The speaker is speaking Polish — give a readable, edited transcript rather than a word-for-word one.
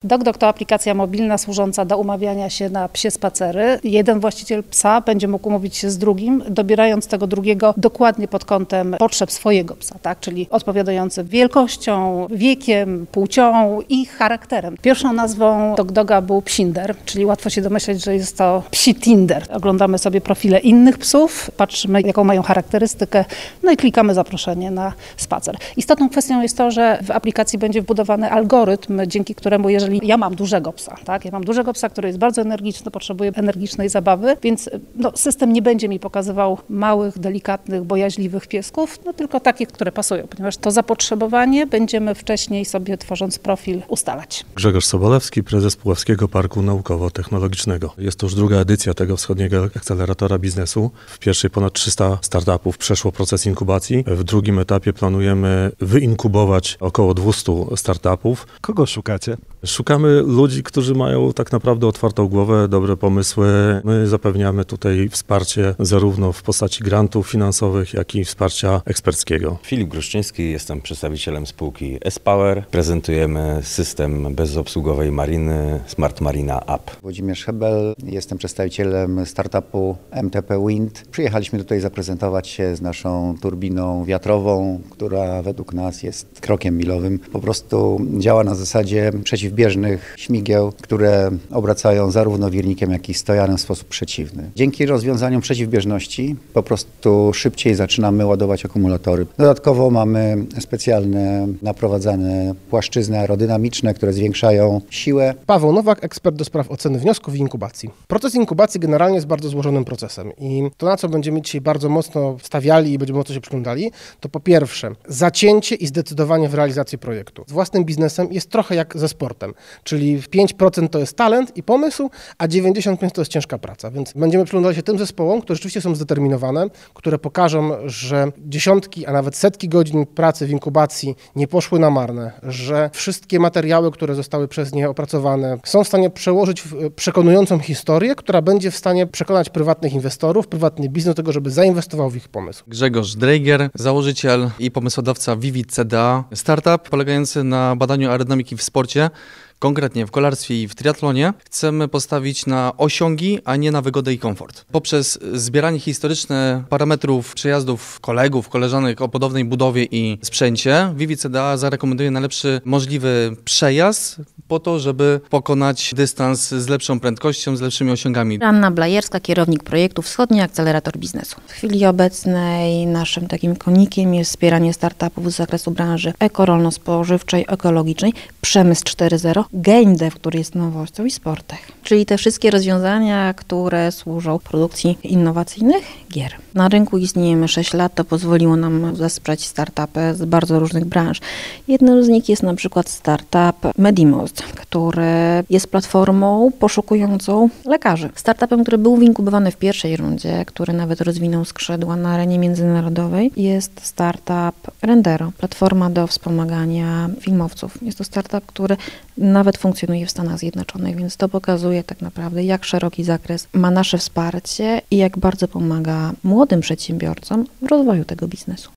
DocDoc to aplikacja mobilna służąca do umawiania się na psie spacery. Jeden właściciel psa będzie mógł umówić się z drugim, dobierając tego drugiego dokładnie pod kątem potrzeb swojego psa, tak? Czyli odpowiadający wielkością, wiekiem, płcią i charakterem. Pierwszą nazwą DocDoga był Psinder, czyli łatwo się domyśleć, że jest to psi Tinder. Oglądamy sobie profile innych psów, patrzymy jaką mają charakterystykę, no i klikamy zaproszenie na spacer. Istotną kwestią jest to, że w aplikacji będzie wbudowany algorytm, dzięki któremu jeżeli ja mam dużego psa, tak? Ja mam dużego psa, który jest bardzo energiczny, potrzebuje energicznej zabawy, więc system nie będzie mi pokazywał małych, delikatnych, bojaźliwych piesków, tylko takich, które pasują, ponieważ to zapotrzebowanie będziemy wcześniej sobie, tworząc profil, ustalać. Grzegorz Sobolewski, prezes Puławskiego Parku Naukowo-Technologicznego. Jest to już druga edycja tego wschodniego akceleratora biznesu. W pierwszej ponad 300 startupów przeszło proces inkubacji. W drugim etapie planujemy wyinkubować około 200 startupów. Kogo szukacie? Szukamy ludzi, którzy mają tak naprawdę otwartą głowę, dobre pomysły. My zapewniamy tutaj wsparcie zarówno w postaci grantów finansowych, jak i wsparcia eksperckiego. Filip Gruszczyński, jestem przedstawicielem spółki S-Power. Prezentujemy system bezobsługowej mariny Smart Marina App. Włodzimierz Hebel, jestem przedstawicielem startupu MTP Wind. Przyjechaliśmy tutaj zaprezentować się z naszą turbiną wiatrową, która według nas jest krokiem milowym. Po prostu działa na zasadzie przeciwbieżnych śmigieł, które obracają zarówno wirnikiem, jak i stojanem w sposób przeciwny. Dzięki rozwiązaniom przeciwbieżności po prostu szybciej zaczynamy ładować akumulatory. Dodatkowo mamy specjalne naprowadzane płaszczyzny aerodynamiczne, które zwiększają siłę. Paweł Nowak, ekspert do spraw oceny wniosków i inkubacji. Proces inkubacji generalnie jest bardzo złożonym procesem i to, na co będziemy dzisiaj bardzo mocno stawiali i będziemy mocno się przyglądali, to po pierwsze zacięcie i zdecydowanie w realizacji projektu. Z własnym biznesem jest trochę jak ze sportem, czyli 5% to jest talent i pomysł, a 95% to jest ciężka praca, więc będziemy przyglądali się tym zespołom, które rzeczywiście są zdeterminowane, które pokażą, że dziesiątki, a nawet setki godzin pracy w inkubacji nie poszły na marne, że wszystkie materiały, które zostały przez nie opracowane, są w stanie przełożyć w przekonującą historię, która będzie w stanie przekonać prywatnych inwestorów, prywatny biznes do tego, żeby zainwestował w ich pomysł. Grzegorz Dreiger, założyciel i pomysłodawca Vivid CDA, startup polegający na badaniu aerodynamiki w sporcie, konkretnie w kolarstwie i w triatlonie. Chcemy postawić na osiągi, a nie na wygodę i komfort. Poprzez zbieranie historyczne parametrów przejazdów kolegów, koleżanek o podobnej budowie i sprzęcie, Vivid CDA zarekomenduje najlepszy możliwy przejazd po to, żeby pokonać dystans z lepszą prędkością, z lepszymi osiągami. Anna Blajerska, kierownik projektu Wschodni Akcelerator Biznesu. W chwili obecnej naszym takim konikiem jest wspieranie startupów z zakresu branży ekorolno-spożywczej, ekologicznej, przemysł 4.0, game dev, który jest nowością i sportech. Czyli te wszystkie rozwiązania, które służą produkcji innowacyjnych gier. Na rynku istniejemy 6 lat, to pozwoliło nam wesprzeć startupy z bardzo różnych branż. Jednym z nich jest na przykład startup Medimost, który jest platformą poszukującą lekarzy. Startupem, który był winkubowany w pierwszej rundzie, który nawet rozwinął skrzydła na arenie międzynarodowej, jest startup Rendero, platforma do wspomagania filmowców. Jest to startup, który nawet funkcjonuje w Stanach Zjednoczonych, więc to pokazuje tak naprawdę, jak szeroki zakres ma nasze wsparcie i jak bardzo pomaga młodym przedsiębiorcom w rozwoju tego biznesu.